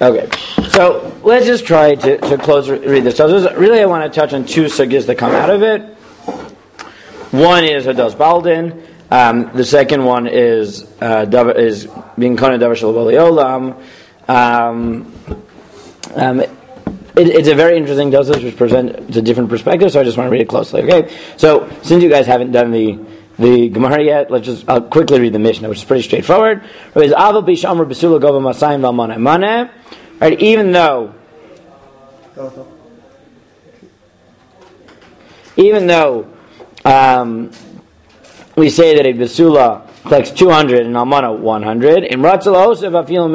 Okay, so let's just try to close read this. So really I want to touch on two sugyas that come out of it. One is Hadas Baldin. The second one is being Kona Davar Shel Bali Olam. It's a very interesting dosage which presents a different perspective, so I just want to read it closely. Okay, so since you guys haven't done the Gemara yet, I'll quickly read the Mishnah, which is pretty straightforward. Right, even though we say that a Basula collects 200 and Almana 100, in Ratzal Hosef Afil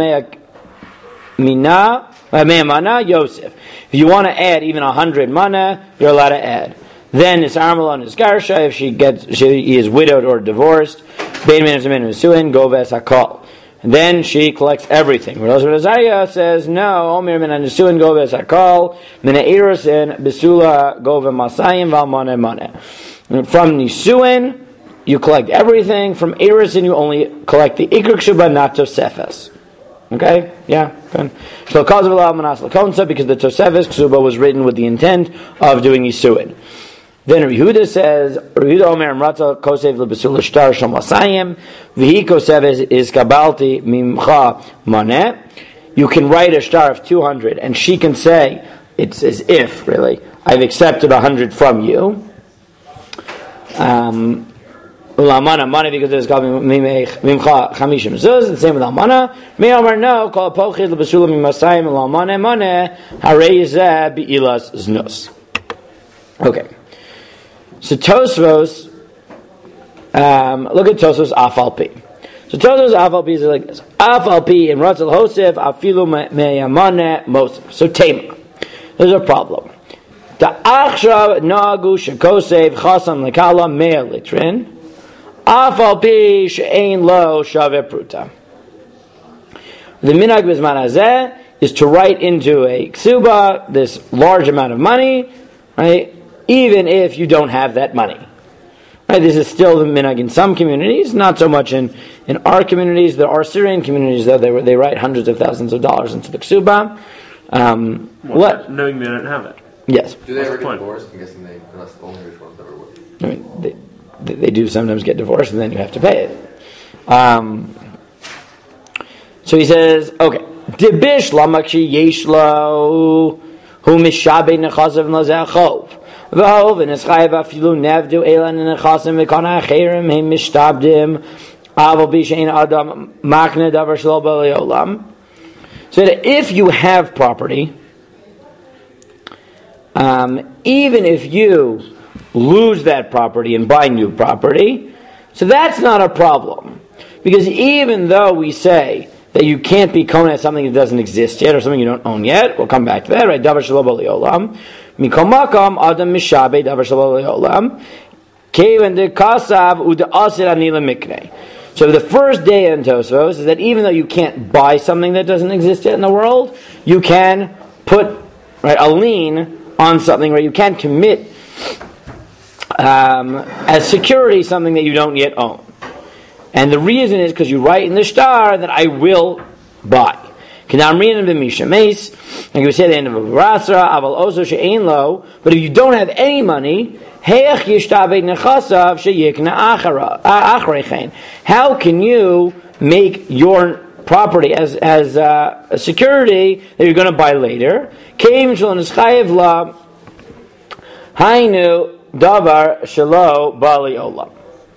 Mina Mana Yosef. If you want to add even 100 mana, you're allowed to add. Then it's Armalon is Garsha if she is widowed or divorced. Bein min Suin Goves Hakol. And then she collects everything. Rav Azariah says no. Omer min Suin Goves Hakol. Min Eirusin Besula Gove Masayim Valmane Mane. From Nisuin you collect everything. From Eirusin you only collect the Ikr Kshuba, not Tosefes. Okay? Yeah? Good. So because of because the Tosefes Ksuba was written with the intent of doing Yisuin. Then Yehuda says, Yehuda Omer Amrata Kosev LeBesula Shtar Shom Asayim V'hi Kosev is Kabalti Mimcha Maneh. You can write a star of 200 and she can say, it's as if, really, I've accepted 100 from you. Ulamana Maneh because there's Mimcha Chamishim Zuz. The same with Almana. Me Omer no, Kol Pochid LeBesula Mimasayim Ulamana Maneh Harei Zeh Be'ilas Znus. Okay. So Tosfos, look at Tosfos Afalpi. So Tosfos Afalpi is like this: Afalpi in Ratzal Hosef Afilu Meyamane Mosef. So Tema, there's a problem. The Achshav Nagu Shekosev Chasam Lekala Mea Litrin Afalpi She'ein Lo Shave Pruta. The Minhag Bizman Hazeh is to write into a ksuba this large amount of money, right? Even if you don't have that money. Right, this is still the minhag in some communities, not so much in our communities. There are Syrian communities, though, they write hundreds of thousands of dollars into the ksuba. Knowing they don't have it. Yes. Do they ever get divorced? I'm guessing that's the only rich ones ever would. I mean, they do sometimes get divorced, and then you have to pay it. So he says, okay, Dibish lamakshi yeshlo hu mishabe nechazav lazachov. So that if you have property, even if you lose that property and buy new property, so that's not a problem. Because even though we say that you can't be kona at something that doesn't exist yet or something you don't own yet, we'll come back to that, right? Davar shelo b'le'olam. Mikomakam adam mishabe davar shelo b'le'olam. Keven de kasav u'de asir ani lemiknei. So the first day in Tosfos is that even though you can't buy something that doesn't exist yet in the world, you can put a lien on something, where you can commit as security something that you don't yet own. And the reason is because you write in the star that I will buy. Like we say at the end of a Rasra, but if you don't have any money, how can you make your property as a security that you're going to buy later? Davar shelo bali olam.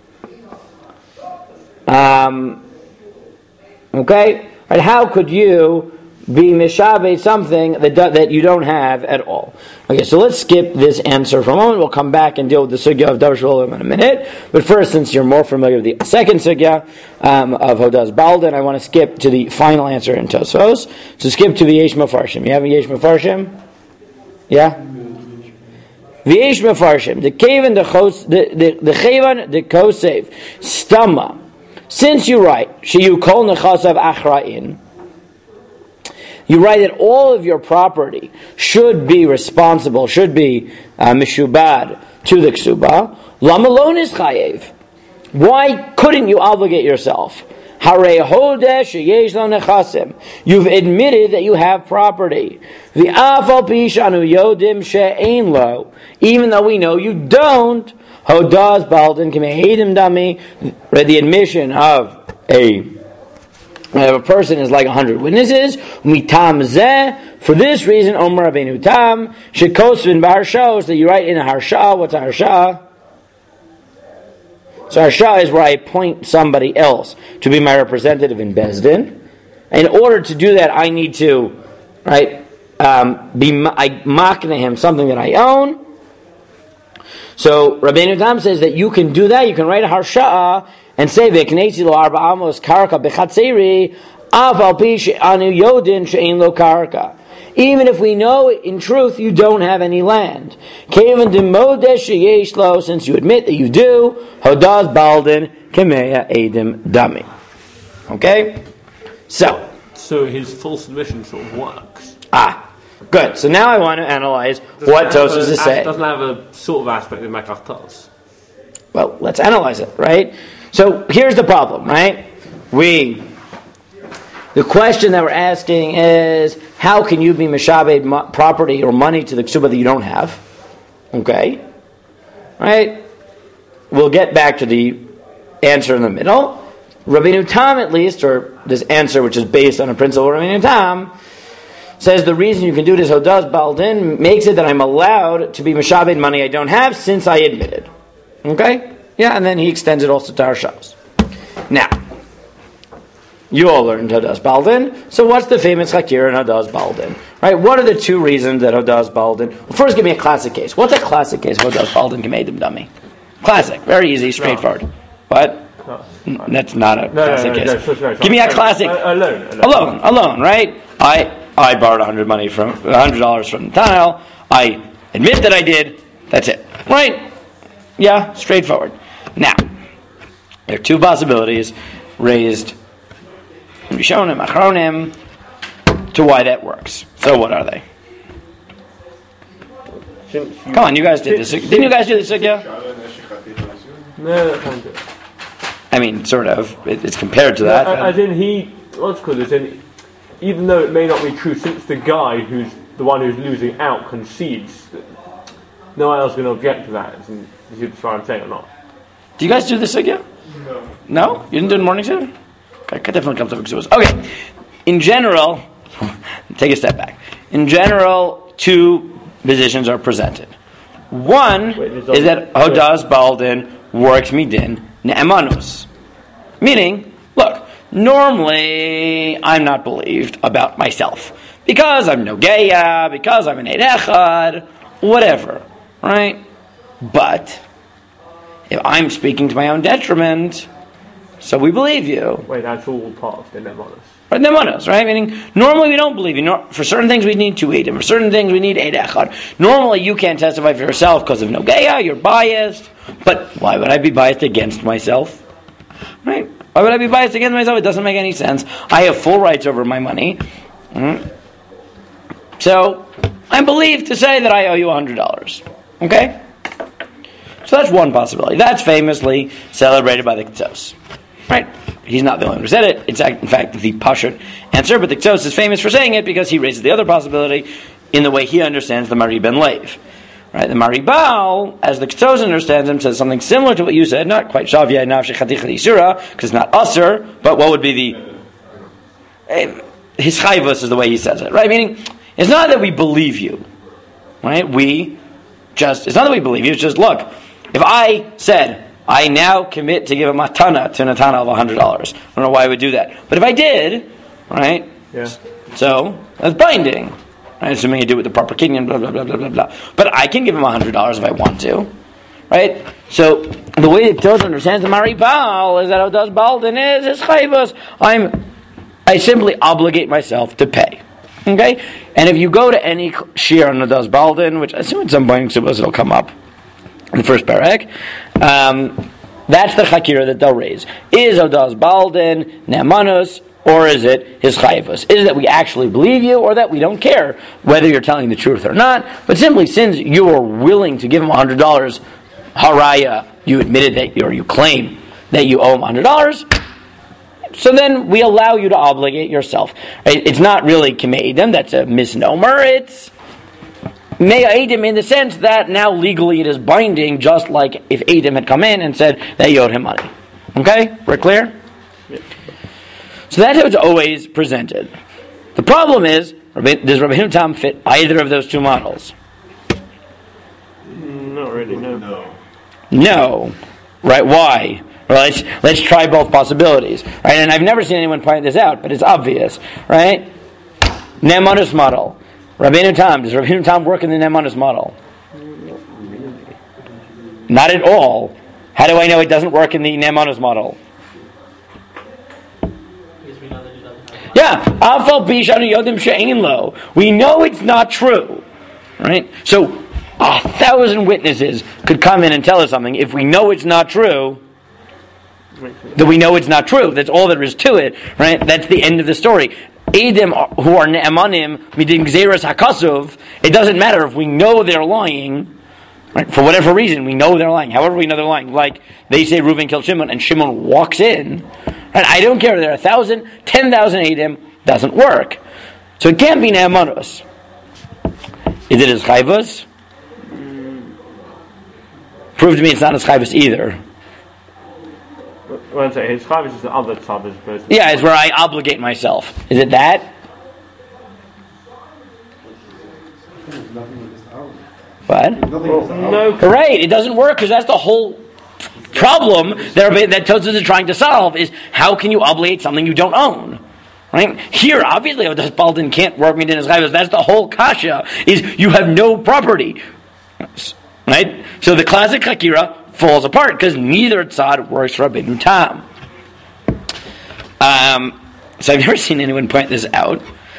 Okay, right? How could you be mishabe something that you don't have at all? Okay, so let's skip this answer for a moment. We'll come back and deal with the sugya of davar shelo olam in a minute. But first, since you're more familiar with the second sugya of Hodas Baldan, I want to skip to the final answer in Tosfos. So skip to the Yesh Mefarshim. You have a Yesh Mefarshim? Yeah. V'yesh mefarshim the kaven the chevan the kosev stama. Since you write sheyu kol nechasav achra'in, you write that all of your property should be responsible, should be mishubad to the ksuba. Lama lo is chayev. Why couldn't you obligate yourself? Hare hodesh yesh lo nechasim. You've admitted that you have property. V'afal pi shanu yodim she'ein lo. Even though we know you don't. Hodaz baldin k'me'edim dami. The admission of a person is like 100 witnesses. Mitam zeh. For this reason, Omer Rabbeinu Tam shekosvin b'harsha is that you write in a harsha. What's a harsha? So harsha is where I appoint somebody else to be my representative in Bezdin. In order to do that, I need to, I makna him something that I own. So Rabbeinu Tam says that you can do that. You can write a harsha and say v'knesi lo arba amos karka b'chatzeri af al pi she'anu yodin she'ein lo karka. Even if we know in truth you don't have any land. Since you admit that you do, hodaz baldin kemeya edim dami. Okay? So his false admission sort of works. Good. So now I want to analyze what Tosfos is saying. Doesn't have a sort of aspect of Makach Tos. Well, let's analyze it, right? So here's the problem, right? The question that we're asking is, how can you be mishabed property or money to the ksuba that you don't have? Okay? Right? We'll get back to the answer in the middle. Rabbeinu Tam, at least, or this answer which is based on a principle of Rabbeinu Tam, says the reason you can do this hodaz baldin makes it that I'm allowed to be mishabed money I don't have since I admitted. Okay? Yeah, and then he extends it also to our Shabbos. Now, you all learned Hodaz Baldin. So what's the famous Hakir in Hodaz Baldin? Right? What are the two reasons that Hodaz Baldin... Well, first give me a classic case. What's a classic case of Hodaz Baldin K'medim Dami? Classic. Very easy, straightforward. What? That's not a classic case. No, give me a classic. Alone, right? I borrowed $100 from Nathaniel. I admit that I did. That's it. Right? Yeah, straightforward. Now, there are two possibilities raised Rishonim, Achronim, to why that works. So what are they? Come on, you guys did this. Didn't you guys do this? Yeah? No, kind of. I mean, sort of. It's compared to that. As in, even though it may not be true, since the guy who's the one who's losing out concedes, no one else is going to object to that. You see what I'm saying or not? Do you guys do this again? No? You didn't do it in the morning, sir? I could definitely come to Xubas. Okay. In general, take a step back. In general, two positions are presented. One is that Hodaz Baldin works midin ne'emanus. Meaning, look, normally I'm not believed about myself. Because I'm no geya, because I'm an Eid Echad, whatever. Right? But if I'm speaking to my own detriment, so we believe you. Wait, that's all part of the Nemonos. Right, Nemonos, right? Meaning, normally we don't believe you. For certain things we need 2 Eidim. For certain things we need Eid Echad. Normally you can't testify for yourself because of Nogeya, you're biased. But why would I be biased against myself? Right? Why would I be biased against myself? It doesn't make any sense. I have full rights over my money. So, I'm believed to say that I owe you $100. Okay? So that's one possibility. That's famously celebrated by the Ketzos. Right? He's not the only one who said it. It's in fact the Pashut answer, but the Ketzos is famous for saying it because he raises the other possibility in the way he understands the Mari Ben Lev. Right? The Mari Baal, as the Ketzos understands him, says something similar to what you said, not quite Shavya Nafshi Chaticha Yisura, because it's not Asur, but what would be the... His Chayvus is the way he says it. Right? Meaning, it's not that we believe you. Right? It's not that we believe you, it's just, look, if I said, I now commit to give a matana to Nathana of $100. I don't know why I would do that. But if I did, right? Yeah. So, that's binding. Right? Assuming you do it with the proper kinyan, blah, blah, blah, blah, blah, blah. But I can give him $100 if I want to. Right? So, the way the Torah understands the Mari Baal is that Hodaz Baldin is his chayvus. I simply obligate myself to pay. Okay? And if you go to any shir on Hodaz Baldin, which I assume at some point it'll come up, in the first parak, that's the chakira that they'll raise. Is Hodaz Baldin ne'emanus, or is it his chayvus? Is it that we actually believe you, or that we don't care whether you're telling the truth or not? But simply, since you are willing to give him $100, haraya, you admitted that, or you claim that you owe him $100, So then we allow you to obligate yourself. Right? It's not really Kamei Eidim, that's a misnomer. It's Mea Eidim in the sense that now legally it is binding, just like if Eidim had come in and said that you owed him money. Okay? We're clear? Yeah. So that's how it's always presented. The problem is, does Rabbeinu Tam fit either of those two models? Not really, no. No. Right, why? Well, let's try both possibilities. Right, and I've never seen anyone point this out, but it's obvious. Right? Ne'emanus model. Rabbeinu Tam, does Rabbeinu Tam work in the Ne'emanus model? Not at all. How do I know it doesn't work in the Ne'emanus model? Yeah, we know it's not true, right? So 1,000 witnesses could come in and tell us something. If we know it's not true, then we know it's not true. That's all there is to it, right? That's the end of the story. Eidim who are ne'emanim midin gzeras hakasuv, it doesn't matter if we know they're lying. Right? For whatever reason, we know they're lying. However, we know they're lying. Like they say, Reuven killed Shimon, and Shimon walks in. Right? I don't care. There are 1,000, 10,000 Eidim. Doesn't work. So it can't be ne'emanus. Is it as chayvus? Prove to me it's not as chayvus either. Well, his chayvus is the other tzad. Yeah, it's where I obligate myself. Is it that? What? No. Right, it doesn't work because that's the whole problem that Tosfos is trying to solve is how can you obligate something you don't own? Right? Here, obviously, Odas Baldin can't work midin as chayvus. That's the whole kasha, is you have no property. Right? So the classic Chakira falls apart because neither tzad works for Rabbeinu Tam. So I've never seen anyone point this out.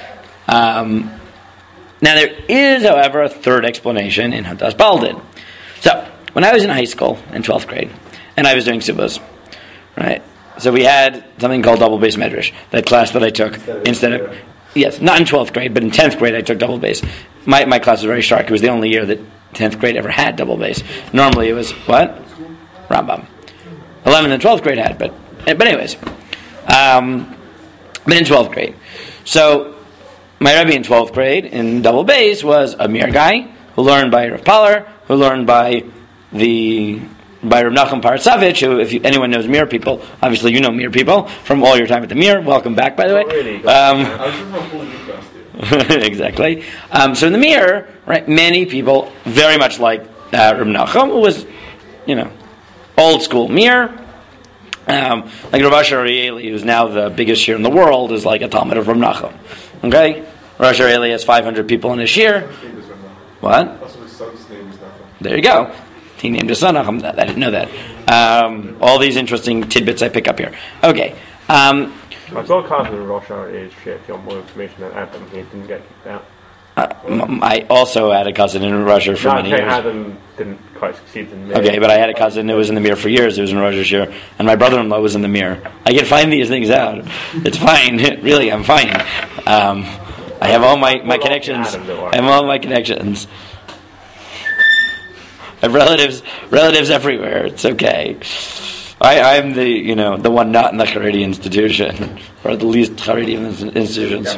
Now there is, however, a third explanation in Odas Baldin. So when I was in high school in 12th grade, and I was doing subas, right? So we had something called double base medrash, that class that I took instead of yes, not in 12th grade, but in 10th grade I took double base. My class was very stark. It was the only year that 10th grade ever had double base. Normally it was what? Rambam. 11th and 12th grade had, but anyways, but in 12th grade. So my Rebbe in 12th grade in double base was a Mir guy who learned by Rav Paller, who learned by Rav Nachum Parasavich, who, if anyone knows Mir people, obviously you know Mir people from all your time at the Mir. Welcome back, by the way. Exactly. So in the Mir, right, many people very much like Rav Nachum, who was, old school Mir. Like Rav Asher Arieli, who's now the biggest shir in the world, is like a Talmud of Rav Nachum. Okay, Rav Asher Arieli has 500 people in his shir. What? There you go. He named his son Nachum. I didn't know that. All these interesting tidbits I pick up here. Okay. I saw a cousin of Rosh Hashanah share. If you want more information than Adam, he didn't get kicked out. I also had a cousin in Russia for many years. Adam didn't quite succeed in the Mir. Okay, but I had a cousin who was in the Mir for years. Who was in Rosh Hashanah, and my brother-in-law was in the Mir. I can find these things out. It's fine. Really, I'm fine. I have all my connections. I have all my connections. I have relatives everywhere. It's okay. I'm the one not in the Haredi institution, or the least Haredi institutions.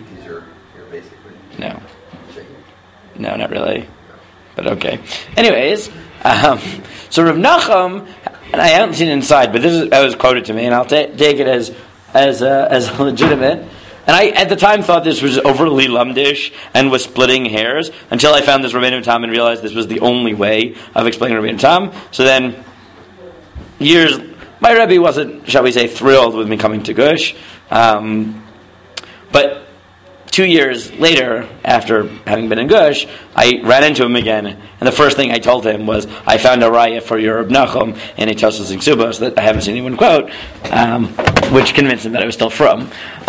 No, not really. But okay. Anyways, so Rav Nachum, and I haven't seen it inside, but that was quoted to me, and I'll take it as legitimate. And I, at the time, thought this was overly lumdish and was splitting hairs until I found this Rabbeinu Tam and realized this was the only way of explaining Rabbeinu Tam. So then, my Rebbe wasn't, shall we say, thrilled with me coming to Gush, but 2 years later, after having been in Gush, I ran into him again, and the first thing I told him was, I found a raya for your Reb Nachum in a Tosfos and Subos that I haven't seen anyone quote, which convinced him that I was still from.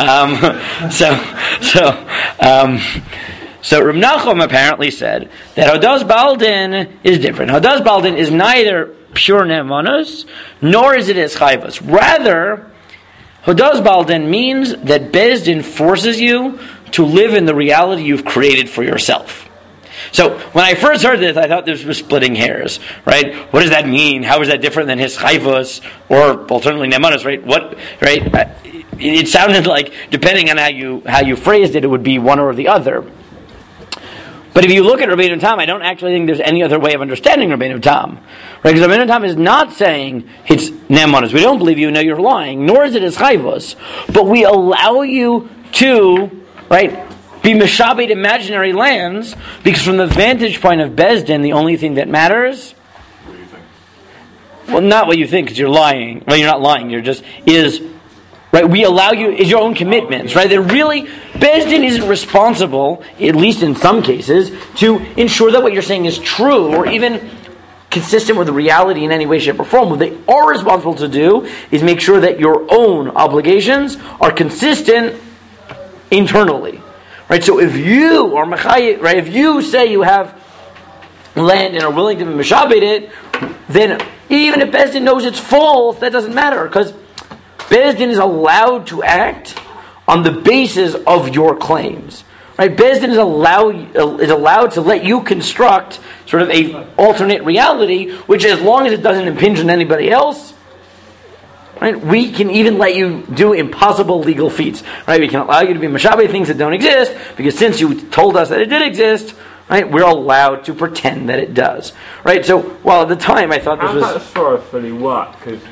So Reb Nachum apparently said that Odas Baldin is different. Odas Baldin is neither pure ne'emanus, nor is it as chayvus. Rather, Odas Baldin means that Beis Din forces you to live in the reality you've created for yourself. So when I first heard this, I thought this was splitting hairs, right? What does that mean? How is that different than his chayvus or alternatively nemanos, right? It sounded like, depending on how you phrased it, it would be one or the other. But if you look at Rabbeinu Tam, I don't actually think there's any other way of understanding Rabbeinu Tam. Right? Because Rabbeinu Tam is not saying it's nemanos. We don't believe you, no, you're lying, nor is it his chayvus. But we allow you to, right, be meshabed imaginary lands, because from the vantage point of Bezdin, the only thing that matters... What do you think? Well, not what you think, because you're lying. Well, you're not lying, you're just... Right, we allow you, is your own commitments, right? They're really, Bezdin isn't responsible, at least in some cases, to ensure that what you're saying is true, or even consistent with the reality in any way, shape, or form. What they are responsible to do is make sure that your own obligations are consistent internally. Right, so if you are Machayit, right, if you say you have land and are willing to meshabed it, then even if Bezdin knows it's false, that doesn't matter, because Bezdin is allowed to act on the basis of your claims. Right? Bezdin is allowed to let you construct sort of a alternate reality, which, as long as it doesn't impinge on anybody else, right, we can even let you do impossible legal feats. Right? We can allow you to be meshabed things that don't exist, because since you told us that it did exist, right, we're allowed to pretend that it does. Right? So, while at the time I thought this was... How does that sort of fully work? Because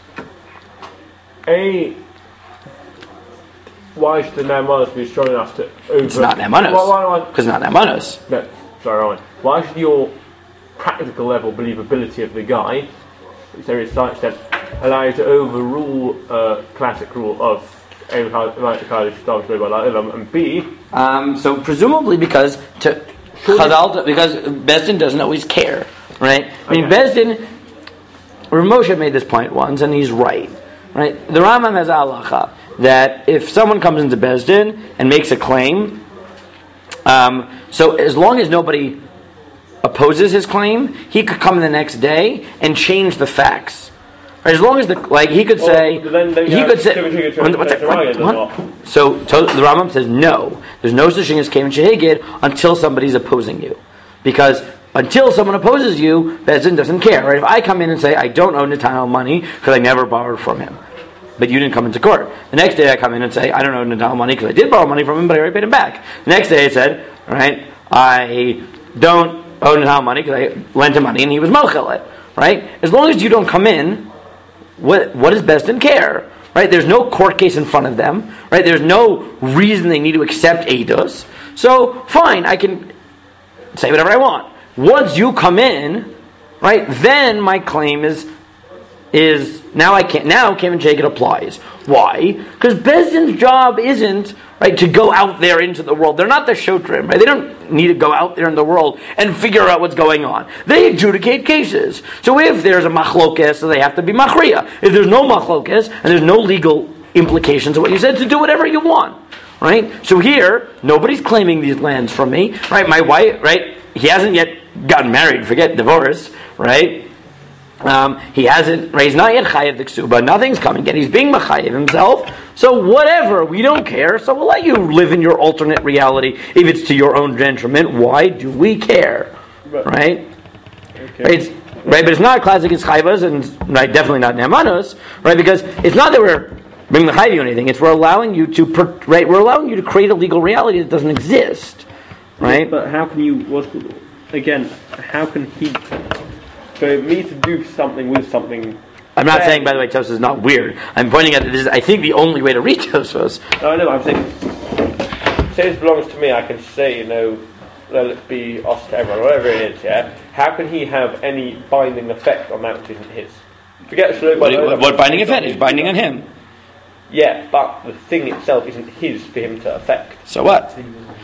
why should the nemanos be strong enough to over... It's not nemanos. Because it's not nemanos. No, sorry, Owen. Why should your practical level believability of the guy, which there is to some extent, allow you to overrule a classic rule of and B? So presumably because Bezdin doesn't always care, right? I mean, Bezdin... Rav Moshe made this point once, and he's right. Right? The Rambam has halacha that if someone comes into Bezdin and makes a claim, so as long as nobody opposes his claim, he could come the next day and change the facts. Right? As long as he could say, So the Rambam says no. There's no such thing as Kevin Shehigid until somebody's opposing you, because until someone opposes you, Bezdin doesn't care. Right? If I come in and say, I don't owe Netanyahu money because I never borrowed from him, but you didn't come into court. The next day I come in and say, I don't owe Netanyahu money because I did borrow money from him, but I already paid him back. The next day I said, right, I don't owe Netanyahu money because I lent him money and he was mochel it. Right? As long as you don't come in, what does Bezdin care? Right? There's no court case in front of them. Right? There's no reason they need to accept eidos. So, fine, I can say whatever I want. Once you come in, right, then my claim is now I can't. Now Kevin Shehigid applies. Why? Because Bezdin's job isn't, right, to go out there into the world. They're not the shotrim, right? They don't need to go out there in the world and figure out what's going on. They adjudicate cases. So if there's a machlokes, so they have to be machriya. If there's no machlokes and there's no legal implications of what you said, to do whatever you want, right? So here, nobody's claiming these lands from me, right? My wife, right? He hasn't yet gotten married. Forget divorce, right? He hasn't, right, he's not yet chayev the ksuba. Nothing's coming yet. He's being machayev himself. So whatever, we don't care. So we'll let you live in your alternate reality if it's to your own detriment. Why do we care? Right? Okay. Right, but it's not classic. It's chayvas, and right, definitely not nemanos. Right, because it's not that we're bringing the chayv or anything. It's we're allowing you to we're allowing you to create a legal reality that doesn't exist. Right. But how can you? How can he? For me to do something with something... I'm not saying, by the way, Tosfos is not weird. I'm pointing out that this is, I think, the only way to read Tosfos. No, I know, I'm saying... Say this belongs to me, I can say, let it be us to everyone, whatever it is, yeah? How can he have any binding effect on that which isn't his? Forget Shlomo... What binding effect? It's binding on him. Yeah, but the thing itself isn't his for him to affect. So what?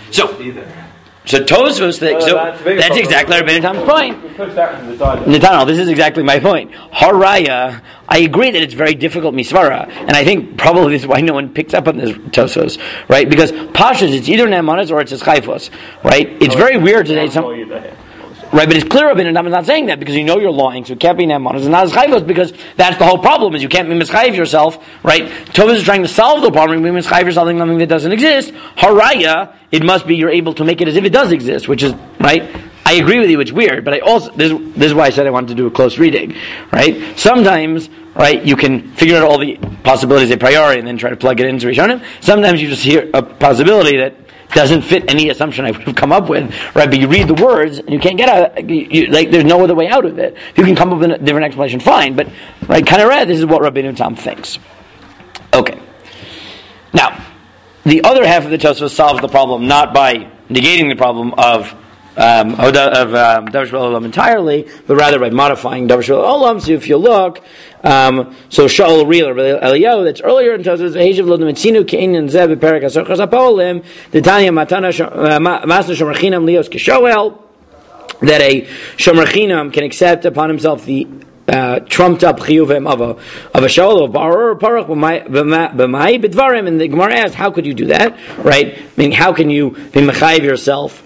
So Tosfos, that's exactly Rabbeinu Tam's point. Nathaniel, this is exactly my point. Haraya, I agree that it's very difficult misvara, and I think probably this is why no one picks up on this Tosfos, right? Because Pashas, it's either Nemanos or it's Chayfos, right? It's very weird today. Right, but it's clear Rabbeinu Tam is not saying that because you know you're lying, so it can't be Nemanos and not Chayfos, because that's the whole problem, is you can't be mischayev yourself, right? Tosfos is trying to solve the problem, you be mischayev yourself something that doesn't exist. Haraya, it must be you're able to make it as if it does exist, which is, right, I agree with you, it's weird, but I also, this is why I said I wanted to do a close reading, right? Sometimes, right, you can figure out all the possibilities a priori and then try to plug it into Rishonim. Sometimes you just hear a possibility that doesn't fit any assumption I would have come up with, right? But you read the words and you can't get out. There's no other way out of it. If you can come up with a different explanation, fine. But right, kind of rad. This is what Rabbeinu Tam thinks. Okay. Now, the other half of the Tosfos solves the problem not by negating the problem of Davar Shel Olam entirely, but rather by modifying Davar Shel Olam. So if you look, so Shaul Real Eliyahu, that's earlier in Tosfos, Heishav Lo Metzinu Ke'inyan Zeh Beperek Hasochas HaPolim, the Tanya Matana Masna Shomer Chinam Lios Keshoel, that a Shomer Chinam can accept upon himself the trumped up chiyuvim of a shaul of barar parach b'mai b'dvarim, and the Gemara asks, how could you do that? Right? I mean, how can you be mechayiv yourself?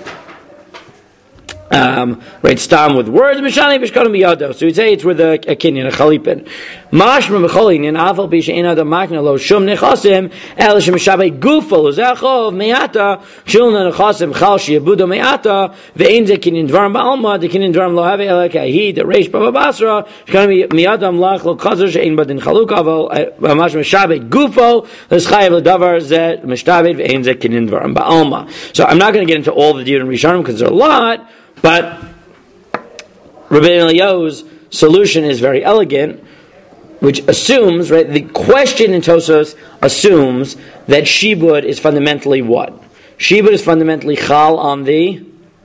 Right, stam with words, mishani b'shkadim biyado. So we'd say it's with a kinyan, a chalipin. Mashma b'cholin in aval b'shein adam makna lo shum nechasim el shemishabei gufo l'zechov me'ata shulna nechasim chal sheyabudo me'ata ve'ein ze kinyan dvarim ba'alma the kinyan dvarim lo have el kahi the reish b'va basra shkadim mi'adam lach lo chazer she'ein badin chaluk aval mashma shabei gufo l'schayev l'davar ze mishtabed ve'ein ze kinyan dvarim ba'alma. So I'm not going to get into all the different rishonim because there's a lot. But Rabbeinu Eliyahu's solution is very elegant, which assumes, right, the question in Tosfos assumes that shibud is fundamentally what? Shibud is fundamentally chal on the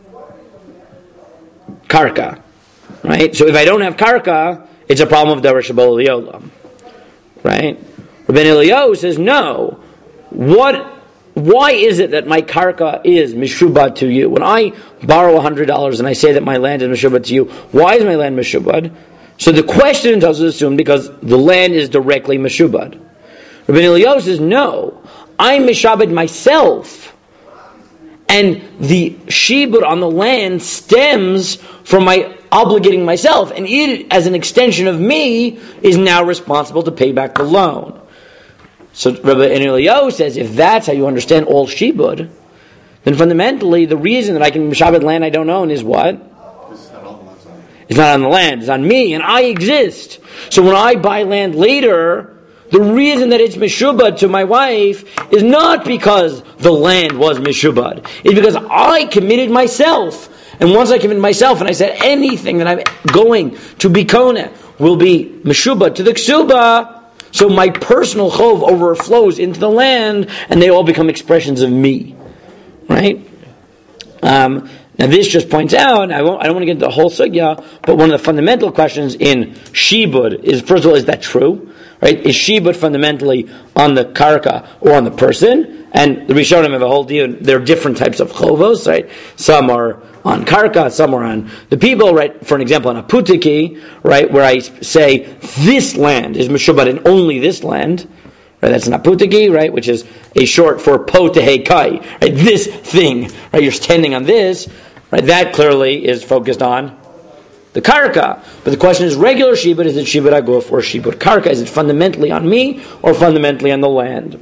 karka, right? So if I don't have karka, it's a problem of davar shebol liolam, right? Rabbeinu Eliyahu says, no, why is it that my karka is mishubad to you? When I borrow $100 and I say that my land is mishubad to you, why is my land mishubad? So the question doesn't assume because the land is directly mishubad. Rabbeinu Eliyahu says, no, I'm mishabed myself. And the shibud on the land stems from my obligating myself. And it, as an extension of me, is now responsible to pay back the loan. So Rabbeinu Eliyahu says, if that's how you understand all shibud, then fundamentally the reason that I can mishabed land I don't own is what? It's not on the land, it's on me, and I exist. So when I buy land later, the reason that it's mishubad to my wife is not because the land was mishubad. It's because I committed myself. And once I committed myself and I said anything that I'm going to be kona will be mishubad to the ksuba, so my personal chov overflows into the land, and they all become expressions of me, right? Now this just points out. I don't want to get into the whole sugya, but one of the fundamental questions in shibud is, first of all, is that true? Right? Is shibud fundamentally on the karka or on the person? And the Rishonim have a whole deal. There are different types of chovos, right? Some are on karka, some are on the people, right? For an example, on a putiki, right, where I say this land is meshubad and only this land, right? That's an aputiki, right, which is a short for potehe kai, right? This thing, right? You're standing on this, right? That clearly is focused on the karka. But the question is, regular shibud, is it shibud aguf or shibud karka? Is it fundamentally on me or fundamentally on the land?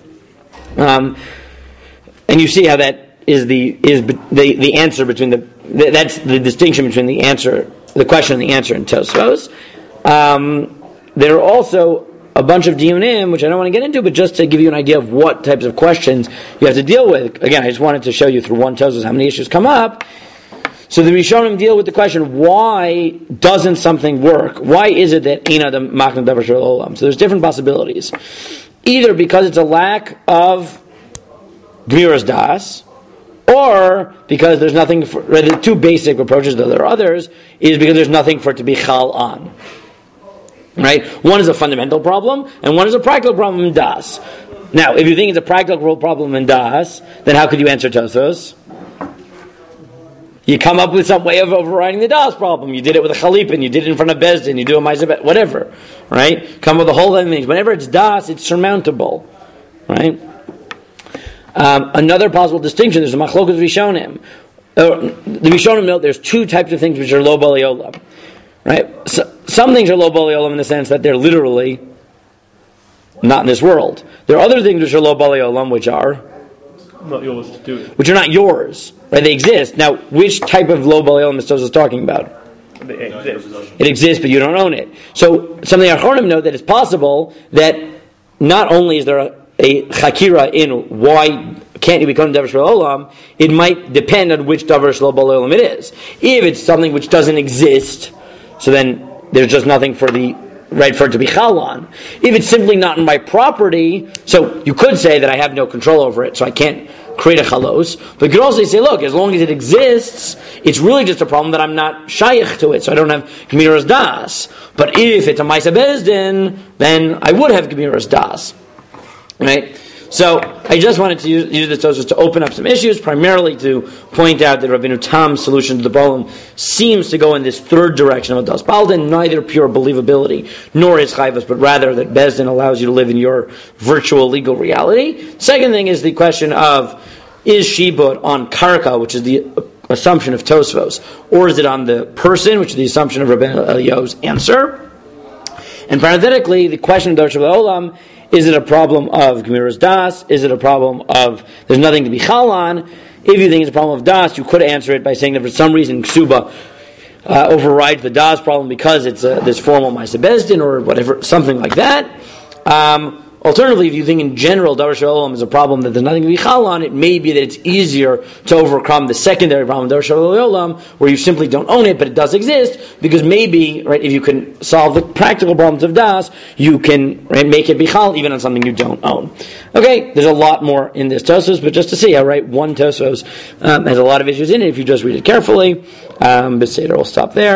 And you see how that is the answer between that's the distinction between the question and the answer in Tosfos. There are also a bunch of diyunim, which I don't want to get into, but just to give you an idea of what types of questions you have to deal with. Again, I just wanted to show you through one Tosfos how many issues come up. So the Rishonim deal with the question, why doesn't something work? Why is it that ein adam makna davar shel olam? So there's different possibilities. Either because it's a lack of gemiras das, or because there's nothing for the two basic approaches, though there are others, is because there's nothing for it to be chal on. Right? One is a fundamental problem, and one is a practical problem in das. Now, if you think it's a practical problem in das, then how could you answer Tosfos? You come up with some way of overriding the das problem. You did it with a chalipin, you did it in front of Bezdin, you do a ma'aseh, whatever. Right? Come up with a whole lot of things. Whenever it's das, it's surmountable. Right? Another possible distinction, there's a machlokas Rishonim. The Rishonim note there's two types of things which are lo bali olam. Right? So, some things are lo bali olam in the sense that they're literally not in this world. There are other things which are lo bali olam which are not yours to do it. Which are not yours. right? They exist. Now, which type of lo bal olam is Tosfos talking about? It exists, but you don't own it. So, some of the Achronim note that it's possible that not only is there a chakira in why can't you become davar shel olam, it might depend on which davar shel olam it is. If it's something which doesn't exist, so then there's just nothing for it to be chal on. If it's simply not in my property, so you could say that I have no control over it, so I can't create a chalos. But you could also say, look, as long as it exists, it's really just a problem that I'm not shayach to it, so I don't have gemiras das. But if it's a ma'aseh bezdin, then I would have gemiras das. Right? So I just wanted to use this just to open up some issues, primarily to point out that Rabbeinu Tam's solution to the problem seems to go in this third direction of Das Baldin, neither pure believability nor is chayvus, but rather that Bezdin allows you to live in your virtual legal reality. Second thing is the question of, is shibud on karka, which is the assumption of Tosfos, or is it on the person, which is the assumption of Rabbeinu Eliyahu's answer? And parenthetically, the question of Davar Shel Olam, is it a problem of Gemiras Das? Is it a problem of there's nothing to be chal on? If you think it's a problem of Das, you could answer it by saying that for some reason Ksuba overrides the Das problem because it's this formal ma'aseh bezdin or whatever, something like that. Alternatively, if you think in general Davar Shel Olam is a problem that there's nothing to be chal on, it may be that it's easier to overcome the secondary problem of Davar Shel Olam, where you simply don't own it, but it does exist, because maybe, right, if you can solve the practical problems of Das, you can make it be chal even on something you don't own. Okay, there's a lot more in this Tosfos, but just to see how, right, one Tosfos has a lot of issues in it if you just read it carefully. Beseder, we'll stop there.